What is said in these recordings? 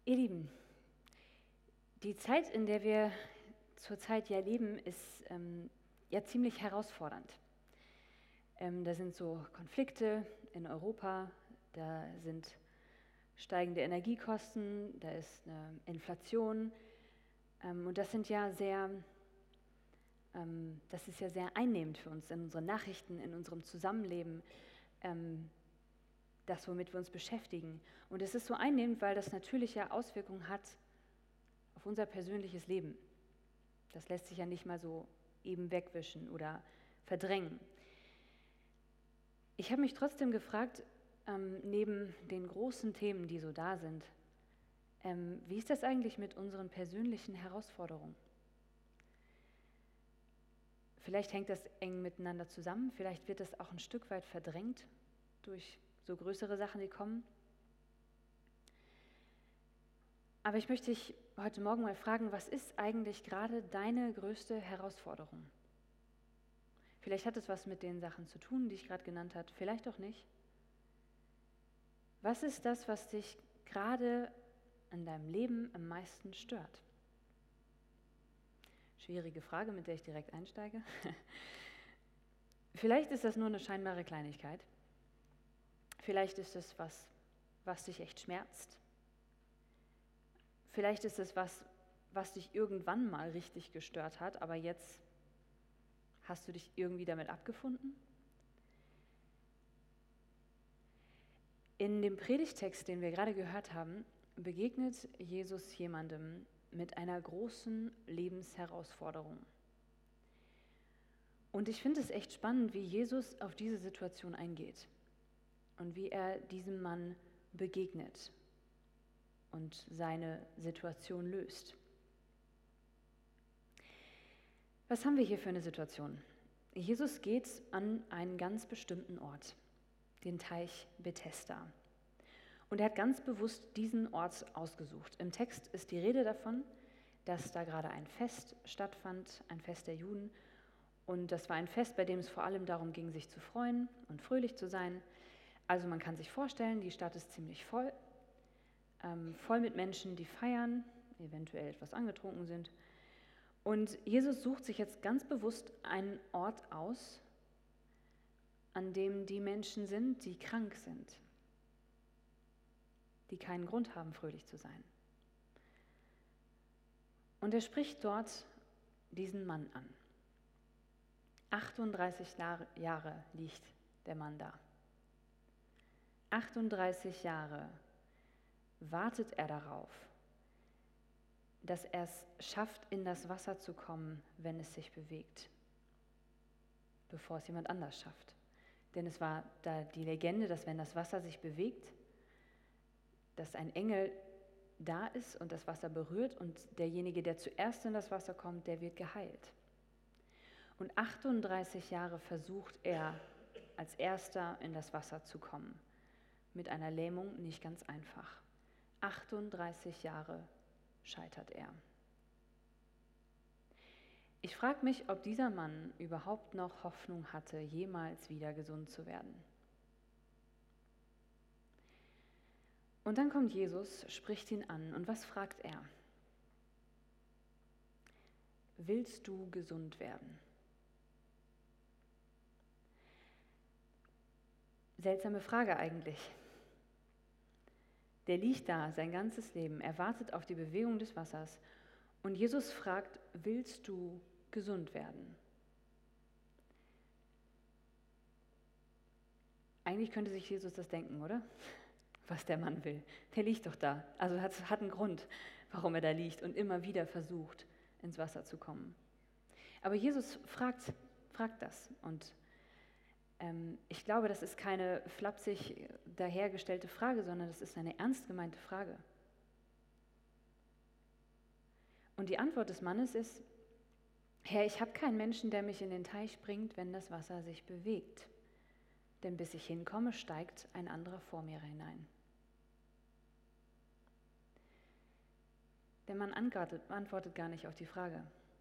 Ihr Lieben, die Zeit, in der wir zurzeit ja leben, ist ja ziemlich herausfordernd. Da sind so Konflikte in Europa, da sind steigende Energiekosten, da ist eine Inflation und das ist ja sehr einnehmend für uns in unseren Nachrichten, in unserem Zusammenleben, das, womit wir uns beschäftigen. Und es ist so einnehmend, weil das natürliche Auswirkungen hat auf unser persönliches Leben. Das lässt sich ja nicht mal so eben wegwischen oder verdrängen. Ich habe mich trotzdem gefragt, neben den großen Themen, die so da sind, wie ist das eigentlich mit unseren persönlichen Herausforderungen? Vielleicht hängt das eng miteinander zusammen, vielleicht wird das auch ein Stück weit verdrängt durch so größere Sachen, die kommen. Aber ich möchte dich heute Morgen mal fragen, was ist eigentlich gerade deine größte Herausforderung? Vielleicht hat es was mit den Sachen zu tun, die ich gerade genannt habe, vielleicht auch nicht. Was ist das, was dich gerade an deinem Leben am meisten stört? Schwierige Frage, mit der ich direkt einsteige. Vielleicht ist das nur eine scheinbare Kleinigkeit. Vielleicht ist es was dich echt schmerzt. Vielleicht ist es was dich irgendwann mal richtig gestört hat, aber jetzt hast du dich irgendwie damit abgefunden? In dem Predigtext, den wir gerade gehört haben, begegnet Jesus jemandem mit einer großen Lebensherausforderung. Und ich finde es echt spannend, wie Jesus auf diese Situation eingeht und wie er diesem Mann begegnet und seine Situation löst. Was haben wir hier für eine Situation? Jesus geht an einen ganz bestimmten Ort, den Teich Bethesda. Und er hat ganz bewusst diesen Ort ausgesucht. Im Text ist die Rede davon, dass da gerade ein Fest stattfand, ein Fest der Juden. Und das war ein Fest, bei dem es vor allem darum ging, sich zu freuen und fröhlich zu sein. Also man kann sich vorstellen, die Stadt ist ziemlich voll, voll mit Menschen, die feiern, eventuell etwas angetrunken sind. Und Jesus sucht sich jetzt ganz bewusst einen Ort aus, an dem die Menschen sind, die krank sind, die keinen Grund haben, fröhlich zu sein. Und er spricht dort diesen Mann an. 38 Jahre liegt der Mann da. 38 Jahre wartet er darauf, dass er es schafft, in das Wasser zu kommen, wenn es sich bewegt, bevor es jemand anders schafft. Denn es war da die Legende, dass wenn das Wasser sich bewegt, dass ein Engel da ist und das Wasser berührt und derjenige, der zuerst in das Wasser kommt, der wird geheilt. Und 38 Jahre versucht er, als Erster in das Wasser zu kommen. Mit einer Lähmung nicht ganz einfach. 38 Jahre scheitert er. Ich frage mich, ob dieser Mann überhaupt noch Hoffnung hatte, jemals wieder gesund zu werden. Und dann kommt Jesus, spricht ihn an und was fragt er? Willst du gesund werden? Seltsame Frage eigentlich. Der liegt da sein ganzes Leben, er wartet auf die Bewegung des Wassers und Jesus fragt, willst du gesund werden? Eigentlich könnte sich Jesus das denken, oder? Was der Mann will. Der liegt doch da. Also hat einen Grund, warum er da liegt und immer wieder versucht, ins Wasser zu kommen. Aber Jesus fragt das und ich glaube, das ist keine flapsig dahergestellte Frage, sondern das ist eine ernst gemeinte Frage. Und die Antwort des Mannes ist, Herr, ich habe keinen Menschen, der mich in den Teich bringt, wenn das Wasser sich bewegt. Denn bis ich hinkomme, steigt ein anderer vor mir hinein. Der Mann antwortet gar nicht auf die Frage.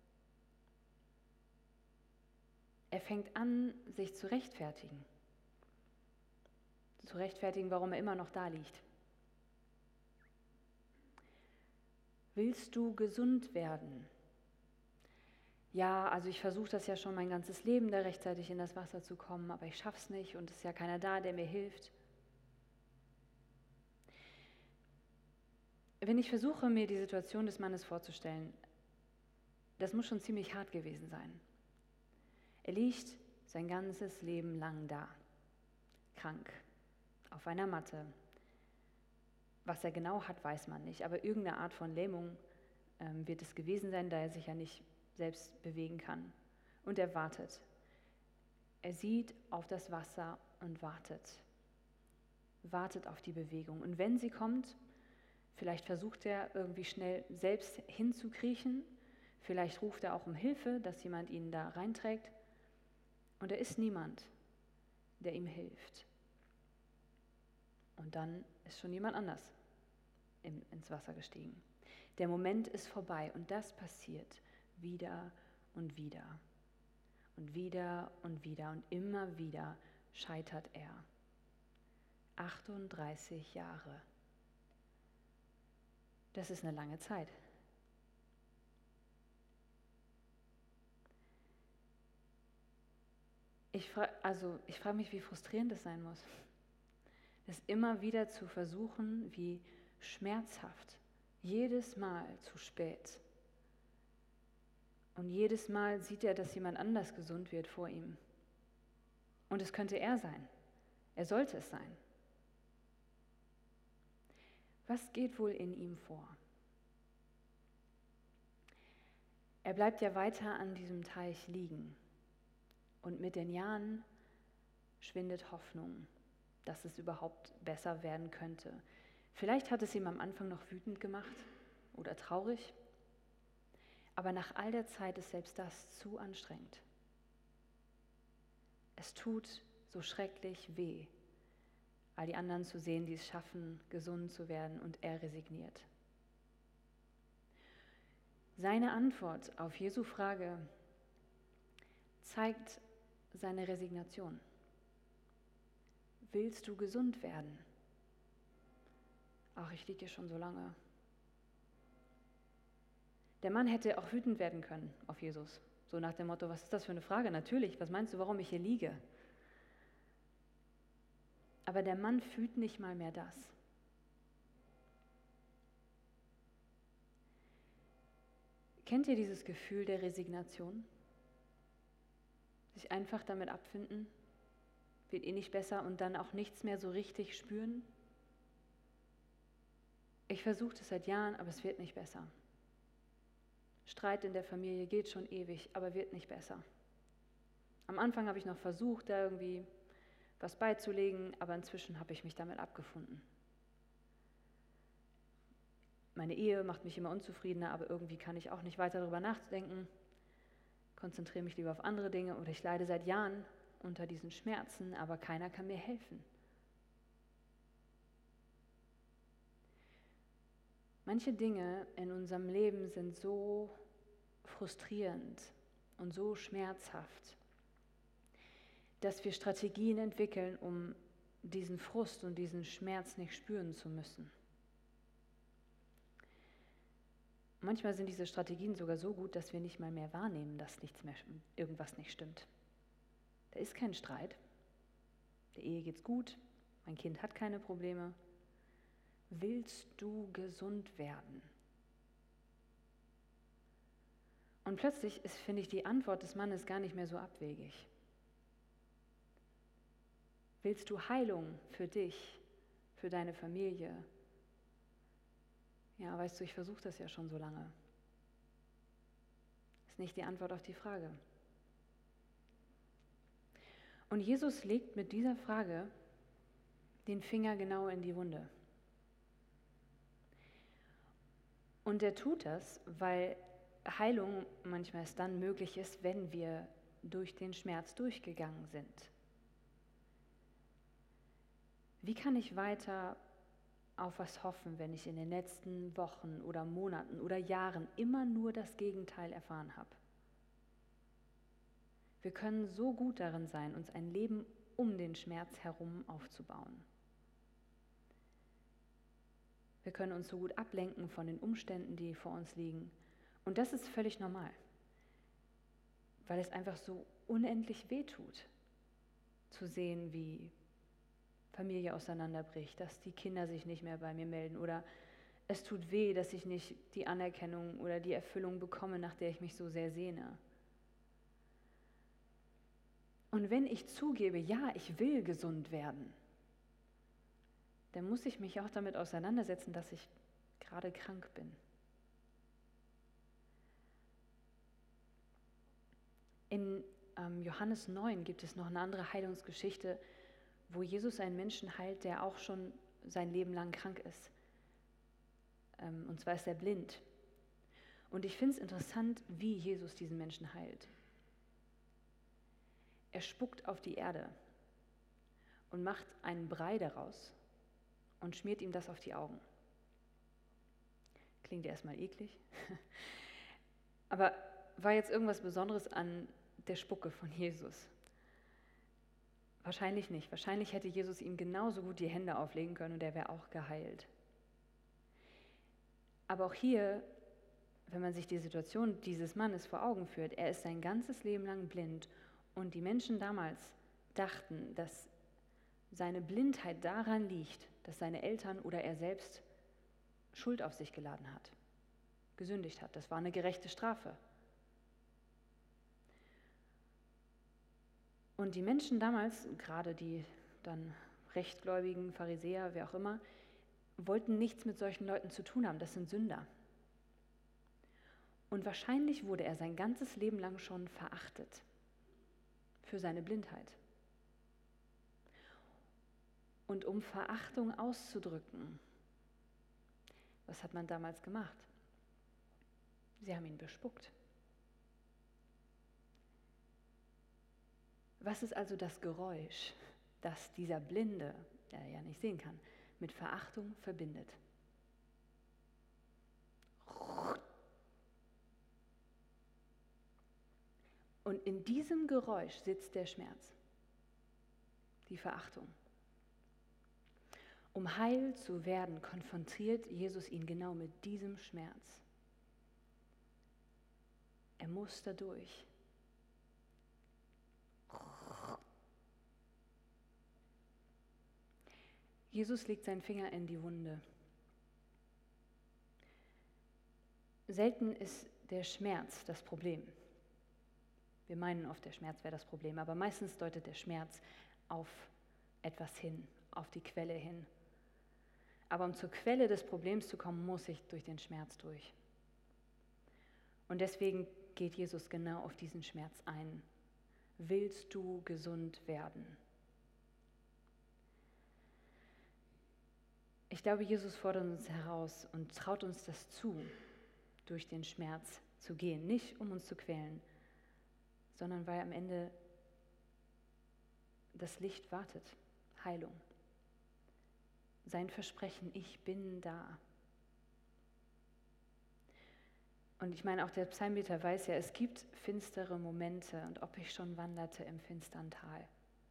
Er fängt an, sich zu rechtfertigen. Zu rechtfertigen, warum er immer noch da liegt. willst du gesund werden? Ja, also ich versuche das ja schon mein ganzes Leben, da rechtzeitig in das Wasser zu kommen, aber ich schaff's nicht und es ist ja keiner da, der mir hilft. Wenn ich versuche, mir die Situation des Mannes vorzustellen, das muss schon ziemlich hart gewesen sein. Er liegt sein ganzes Leben lang da, krank, auf einer Matte. Was er genau hat, weiß man nicht, aber irgendeine Art von Lähmung wird es gewesen sein, da er sich ja nicht selbst bewegen kann. Und er wartet. Er sieht auf das Wasser und wartet auf die Bewegung. Und wenn sie kommt, vielleicht versucht er irgendwie schnell selbst hinzukriechen, vielleicht ruft er auch um Hilfe, dass jemand ihn da reinträgt. Und da ist niemand, der ihm hilft. Und dann ist schon jemand anders ins Wasser gestiegen. Der Moment ist vorbei und das passiert wieder und wieder. Und wieder und wieder und immer wieder scheitert er. 38 Jahre. Das ist eine lange Zeit. Ich frage mich, wie frustrierend das sein muss. Das immer wieder zu versuchen, wie schmerzhaft, jedes Mal zu spät. Und jedes Mal sieht er, dass jemand anders gesund wird vor ihm. Und es könnte er sein. Er sollte es sein. Was geht wohl in ihm vor? Er bleibt ja weiter an diesem Teich liegen. Und mit den Jahren schwindet Hoffnung, dass es überhaupt besser werden könnte. Vielleicht hat es ihm am Anfang noch wütend gemacht oder traurig, aber nach all der Zeit ist selbst das zu anstrengend. Es tut so schrecklich weh, all die anderen zu sehen, die es schaffen, gesund zu werden, und er resigniert. Seine Antwort auf Jesu Frage zeigt seine Resignation. Willst du gesund werden? Ach, ich liege hier schon so lange. Der Mann hätte auch wütend werden können auf Jesus. So nach dem Motto, was ist das für eine Frage? Natürlich, was meinst du, warum ich hier liege? Aber der Mann fühlt nicht mal mehr das. Kennt ihr dieses Gefühl der Resignation? Sich einfach damit abfinden, wird eh nicht besser und dann auch nichts mehr so richtig spüren? Ich versuche das seit Jahren, aber es wird nicht besser. Streit in der Familie geht schon ewig, aber wird nicht besser. Am Anfang habe ich noch versucht, da irgendwie was beizulegen, aber inzwischen habe ich mich damit abgefunden. Meine Ehe macht mich immer unzufriedener, aber irgendwie kann ich auch nicht weiter darüber nachdenken, konzentriere mich lieber auf andere Dinge oder ich leide seit Jahren unter diesen Schmerzen, aber keiner kann mir helfen. Manche Dinge in unserem Leben sind so frustrierend und so schmerzhaft, dass wir Strategien entwickeln, um diesen Frust und diesen Schmerz nicht spüren zu müssen. Manchmal sind diese Strategien sogar so gut, dass wir nicht mal mehr wahrnehmen, dass irgendwas nicht stimmt. Da ist kein Streit, der Ehe geht's gut, mein Kind hat keine Probleme. Willst du gesund werden? Und plötzlich finde ich die Antwort des Mannes gar nicht mehr so abwegig. Willst du Heilung für dich, für deine Familie? Ja, weißt du, ich versuche das ja schon so lange. Ist nicht die Antwort auf die Frage. Und Jesus legt mit dieser Frage den Finger genau in die Wunde. Und er tut das, weil Heilung manchmal erst dann möglich ist, wenn wir durch den Schmerz durchgegangen sind. Wie kann ich weiter auf was hoffen, wenn ich in den letzten Wochen oder Monaten oder Jahren immer nur das Gegenteil erfahren habe? Wir können so gut darin sein, uns ein Leben um den Schmerz herum aufzubauen. Wir können uns so gut ablenken von den Umständen, die vor uns liegen. Und das ist völlig normal, weil es einfach so unendlich wehtut, zu sehen, wie Familie auseinanderbricht, dass die Kinder sich nicht mehr bei mir melden oder es tut weh, dass ich nicht die Anerkennung oder die Erfüllung bekomme, nach der ich mich so sehr sehne. Und wenn ich zugebe, ja, ich will gesund werden, dann muss ich mich auch damit auseinandersetzen, dass ich gerade krank bin. In Johannes 9 gibt es noch eine andere Heilungsgeschichte, wo Jesus einen Menschen heilt, der auch schon sein Leben lang krank ist. Und zwar ist er blind. Und ich finde es interessant, wie Jesus diesen Menschen heilt. Er spuckt auf die Erde und macht einen Brei daraus und schmiert ihm das auf die Augen. Klingt erstmal eklig, aber war jetzt irgendwas Besonderes an der Spucke von Jesus? Wahrscheinlich nicht. Wahrscheinlich hätte Jesus ihm genauso gut die Hände auflegen können und er wäre auch geheilt. Aber auch hier, wenn man sich die Situation dieses Mannes vor Augen führt, er ist sein ganzes Leben lang blind und die Menschen damals dachten, dass seine Blindheit daran liegt, dass seine Eltern oder er selbst Schuld auf sich geladen hat, gesündigt hat. Das war eine gerechte Strafe. Und die Menschen damals, gerade die dann rechtgläubigen Pharisäer, wer auch immer, wollten nichts mit solchen Leuten zu tun haben. Das sind Sünder. Und wahrscheinlich wurde er sein ganzes Leben lang schon verachtet für seine Blindheit. Und um Verachtung auszudrücken, was hat man damals gemacht? Sie haben ihn bespuckt. Was ist also das Geräusch, das dieser Blinde, der ja nicht sehen kann, mit Verachtung verbindet? Und in diesem Geräusch sitzt der Schmerz, die Verachtung. Um heil zu werden, konfrontiert Jesus ihn genau mit diesem Schmerz. Er muss da durch. Jesus legt seinen Finger in die Wunde. Selten ist der Schmerz das Problem. Wir meinen oft, der Schmerz wäre das Problem, aber meistens deutet der Schmerz auf etwas hin, auf die Quelle hin. Aber um zur Quelle des Problems zu kommen, muss ich durch den Schmerz durch. Und deswegen geht Jesus genau auf diesen Schmerz ein. Willst du gesund werden? Ich glaube, Jesus fordert uns heraus und traut uns das zu, durch den Schmerz zu gehen. Nicht, um uns zu quälen, sondern weil am Ende das Licht wartet, Heilung. Sein Versprechen, ich bin da. Und ich meine, auch der Psalmbeter weiß ja, es gibt finstere Momente und ob ich schon wanderte im finstern Tal.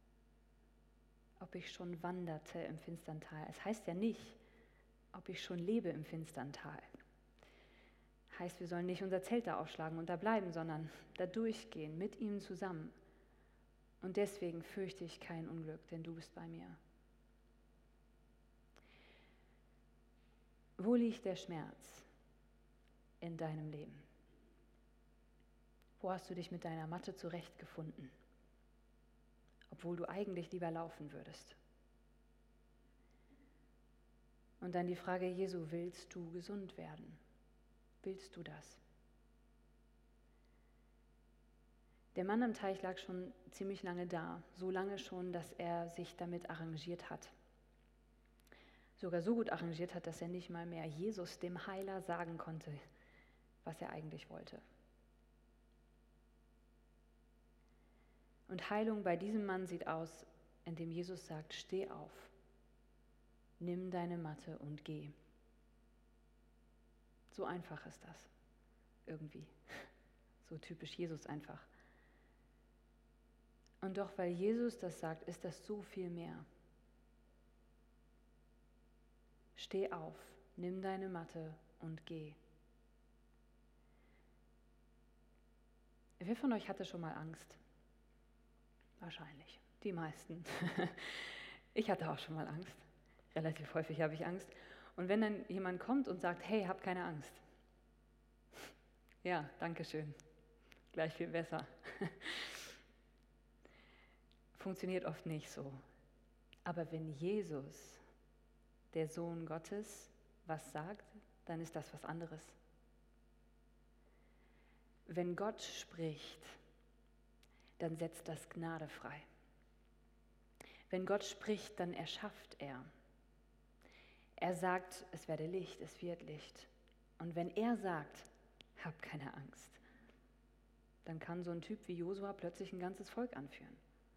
Ob ich schon wanderte im finstern Tal. Es heißt ja nicht, ob ich schon lebe im finstern Tal. Heißt, wir sollen nicht unser Zelt da aufschlagen und da bleiben, sondern da durchgehen, mit ihm zusammen. Und deswegen fürchte ich kein Unglück, denn du bist bei mir. Wo liegt der Schmerz in deinem Leben? Wo hast du dich mit deiner Matte zurechtgefunden, obwohl du eigentlich lieber laufen würdest? Und dann die Frage Jesu, willst du gesund werden? Willst du das? Der Mann am Teich lag schon ziemlich lange da, so lange schon, dass er sich damit arrangiert hat. Sogar so gut arrangiert hat, dass er nicht mal mehr Jesus, dem Heiler, sagen konnte, was er eigentlich wollte. Und Heilung bei diesem Mann sieht aus, indem Jesus sagt, steh auf, nimm deine Matte und geh. So einfach ist das, irgendwie. So typisch Jesus einfach. Und doch, weil Jesus das sagt, ist das so viel mehr. Steh auf, nimm deine Matte und geh. Wer von euch hatte schon mal Angst? Wahrscheinlich, die meisten. Ich hatte auch schon mal Angst. Relativ häufig habe ich Angst. Und wenn dann jemand kommt und sagt, hey, hab keine Angst. Ja, danke schön. Gleich viel besser. Funktioniert oft nicht so. Aber wenn Jesus, der Sohn Gottes, was sagt, dann ist das was anderes. Wenn Gott spricht, dann setzt das Gnade frei. Wenn Gott spricht, dann erschafft er. Er sagt, es werde Licht, es wird Licht. Und wenn er sagt, hab keine Angst, dann kann so ein Typ wie Josua plötzlich ein ganzes Volk anführen.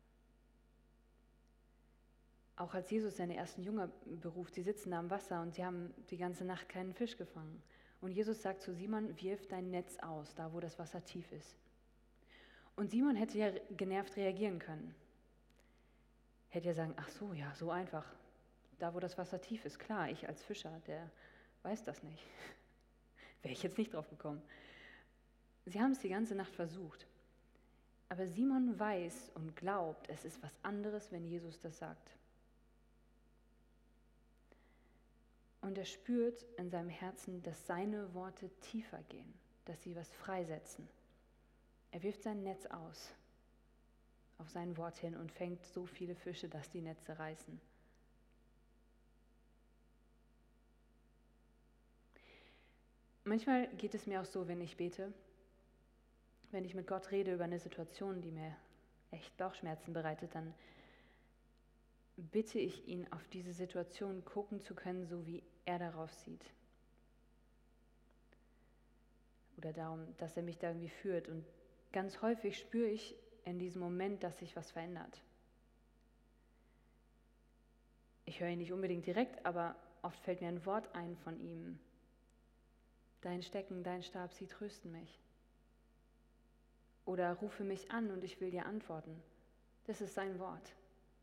Auch als Jesus seine ersten Jünger beruft, sie sitzen da am Wasser und sie haben die ganze Nacht keinen Fisch gefangen. Und Jesus sagt zu Simon, wirf dein Netz aus, da wo das Wasser tief ist. Und Simon hätte ja genervt reagieren können. Hätte ja sagen, ach so, ja, so einfach. Da wo das Wasser tief ist, klar, ich als Fischer, der weiß das nicht. Wäre ich jetzt nicht drauf gekommen. Sie haben es die ganze Nacht versucht. Aber Simon weiß und glaubt, es ist was anderes, wenn Jesus das sagt. Und er spürt in seinem Herzen, dass seine Worte tiefer gehen, dass sie was freisetzen. Er wirft sein Netz aus auf sein Wort hin und fängt so viele Fische, dass die Netze reißen. Manchmal geht es mir auch so, wenn ich bete, wenn ich mit Gott rede über eine Situation, die mir echt Bauchschmerzen bereitet, dann bitte ich ihn, auf diese Situation gucken zu können, so wie er darauf sieht. Oder darum, dass er mich da irgendwie führt. Und ganz häufig spüre ich in diesem Moment, dass sich was verändert. Ich höre ihn nicht unbedingt direkt, aber oft fällt mir ein Wort ein von ihm. Dein Stecken, dein Stab, sie trösten mich. Oder rufe mich an und ich will dir antworten. Das ist sein Wort.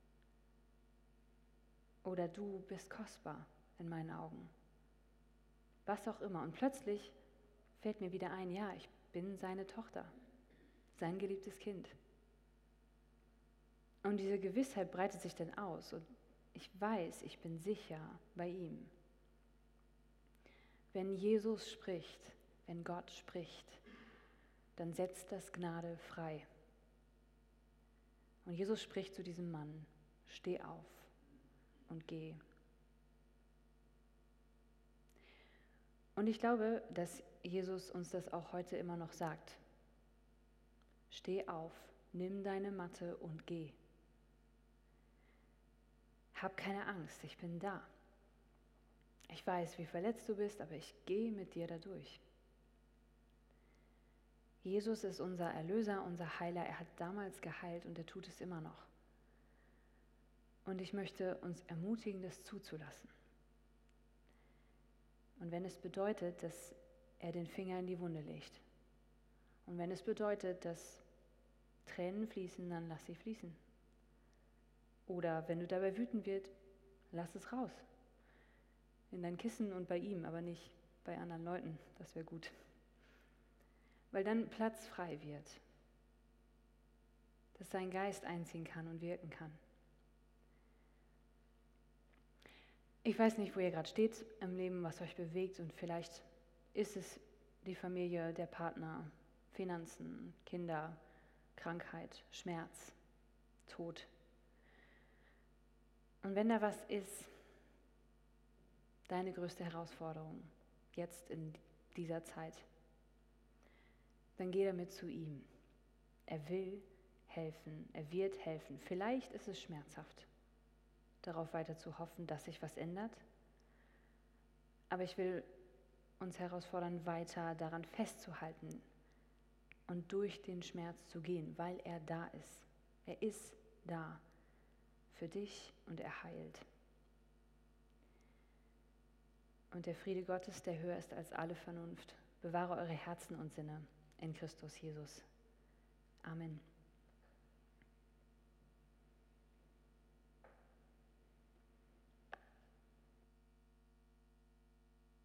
Oder du bist kostbar in meinen Augen. Was auch immer. Und plötzlich fällt mir wieder ein, ja, ich bin seine Tochter, sein geliebtes Kind. Und diese Gewissheit breitet sich dann aus. Und ich weiß, ich bin sicher bei ihm. Wenn Jesus spricht, wenn Gott spricht, dann setzt das Gnade frei. Und Jesus spricht zu diesem Mann, steh auf und geh. Und ich glaube, dass Jesus uns das auch heute immer noch sagt. Steh auf, nimm deine Matte und geh. Hab keine Angst, ich bin da. Ich weiß, wie verletzt du bist, aber ich gehe mit dir da durch. Jesus ist unser Erlöser, unser Heiler. Er hat damals geheilt und er tut es immer noch. Und ich möchte uns ermutigen, das zuzulassen. Und wenn es bedeutet, dass er den Finger in die Wunde legt. Und wenn es bedeutet, dass Tränen fließen, dann lass sie fließen. Oder wenn du dabei wütend wirst, lass es raus. In dein Kissen und bei ihm, aber nicht bei anderen Leuten. Das wäre gut. Weil dann Platz frei wird. Dass sein Geist einziehen kann und wirken kann. Ich weiß nicht, wo ihr gerade steht im Leben, was euch bewegt und vielleicht ist es die Familie, der Partner, Finanzen, Kinder, Krankheit, Schmerz, Tod. Und wenn da was ist, deine größte Herausforderung jetzt in dieser Zeit, dann geh damit zu ihm. Er will helfen, er wird helfen. Vielleicht ist es schmerzhaft, darauf weiter zu hoffen, dass sich was ändert. Aber ich will uns herausfordern, weiter daran festzuhalten und durch den Schmerz zu gehen, weil er da ist. Er ist da für dich und er heilt. Und der Friede Gottes, der höher ist als alle Vernunft, bewahre eure Herzen und Sinne in Christus Jesus. Amen.